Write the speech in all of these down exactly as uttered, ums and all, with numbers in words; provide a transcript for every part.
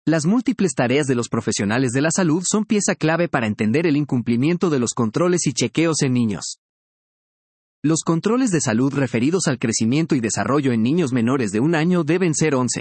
Las múltiples tareas de los profesionales de la salud son pieza clave para entender el incumplimiento de los controles y chequeos en niños. Los controles de salud referidos al crecimiento y desarrollo en niños menores de un año deben ser once.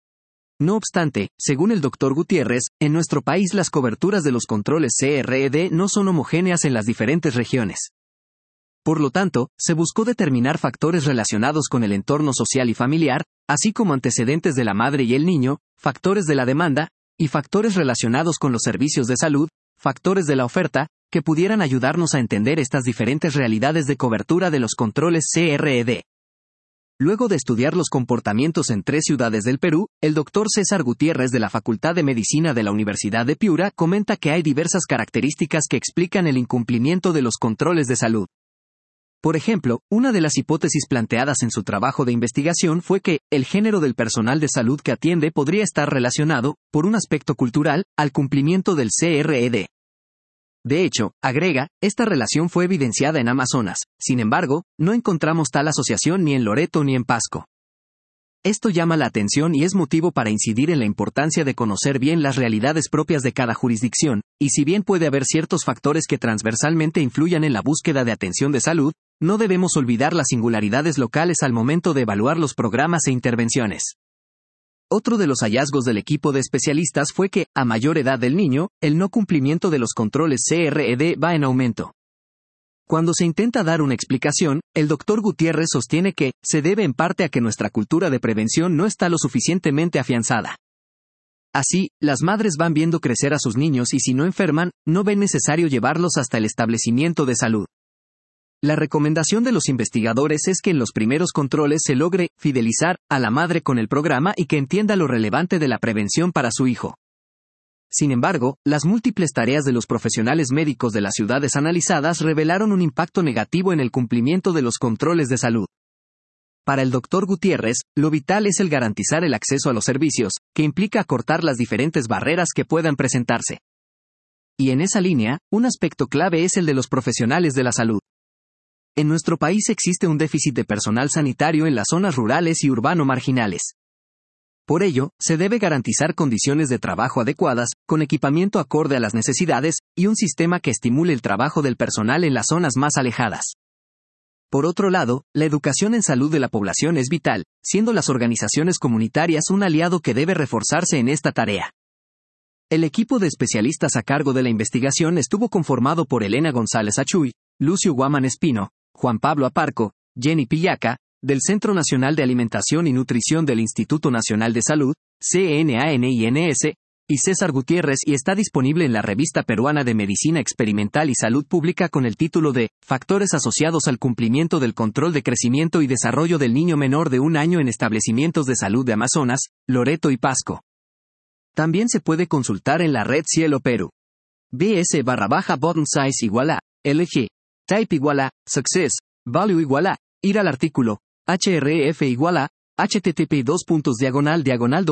No obstante, según el doctor Gutiérrez, en nuestro país las coberturas de los controles C R E D no son homogéneas en las diferentes regiones. Por lo tanto, se buscó determinar factores relacionados con el entorno social y familiar, así como antecedentes de la madre y el niño, factores de la demanda, y factores relacionados con los servicios de salud, factores de la oferta, que pudieran ayudarnos a entender estas diferentes realidades de cobertura de los controles C R E D. Luego de estudiar los comportamientos en tres ciudades del Perú, el doctor César Gutiérrez de la Facultad de Medicina de la Universidad de Piura comenta que hay diversas características que explican el incumplimiento de los controles de salud. Por ejemplo, una de las hipótesis planteadas en su trabajo de investigación fue que el género del personal de salud que atiende podría estar relacionado, por un aspecto cultural, al cumplimiento del C R E D. De hecho, agrega, esta relación fue evidenciada en Amazonas, sin embargo, no encontramos tal asociación ni en Loreto ni en Pasco. Esto llama la atención y es motivo para incidir en la importancia de conocer bien las realidades propias de cada jurisdicción, y si bien puede haber ciertos factores que transversalmente influyan en la búsqueda de atención de salud, no debemos olvidar las singularidades locales al momento de evaluar los programas e intervenciones. Otro de los hallazgos del equipo de especialistas fue que, a mayor edad del niño, el no cumplimiento de los controles C R E D va en aumento. Cuando se intenta dar una explicación, el doctor Gutiérrez sostiene que, se debe en parte a que nuestra cultura de prevención no está lo suficientemente afianzada. Así, las madres van viendo crecer a sus niños y si no enferman, no ven necesario llevarlos hasta el establecimiento de salud. La recomendación de los investigadores es que en los primeros controles se logre fidelizar a la madre con el programa y que entienda lo relevante de la prevención para su hijo. Sin embargo, las múltiples tareas de los profesionales médicos de las ciudades analizadas revelaron un impacto negativo en el cumplimiento de los controles de salud. Para el doctor Gutiérrez, lo vital es el garantizar el acceso a los servicios, que implica acortar las diferentes barreras que puedan presentarse. Y en esa línea, un aspecto clave es el de los profesionales de la salud. En nuestro país existe un déficit de personal sanitario en las zonas rurales y urbano marginales. Por ello, se debe garantizar condiciones de trabajo adecuadas, con equipamiento acorde a las necesidades, y un sistema que estimule el trabajo del personal en las zonas más alejadas. Por otro lado, la educación en salud de la población es vital, siendo las organizaciones comunitarias un aliado que debe reforzarse en esta tarea. El equipo de especialistas a cargo de la investigación estuvo conformado por Elena González Achuy, Lucio Guaman Espino, Juan Pablo Aparco, Jenny Pillaca, del Centro Nacional de Alimentación y Nutrición del Instituto Nacional de Salud, C N A N I N S, y César Gutiérrez y está disponible en la Revista Peruana de Medicina Experimental y Salud Pública con el título de Factores asociados al cumplimiento del control de crecimiento y desarrollo del niño menor de un año en establecimientos de salud de Amazonas, Loreto y Pasco. También se puede consultar en la red Cielo Perú. B S barra baja button size igual a, L G. Type igual a, Success, Value igual a, ir al artículo, H R E F igual a, http dos puntos diagonal diagonal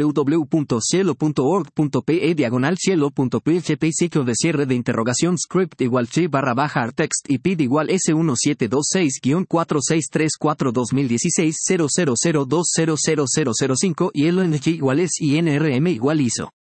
www.cielo.org.pe diagonal cielo.php ciclo de cierre de interrogación script igual c barra baja artext y P I D igual S uno siete dos seis guion cuatro seis tres cuatro dos mil dieciséis cero cero cero dos cero cero cero cero cinco y L N G igual S I N R M igual I S O.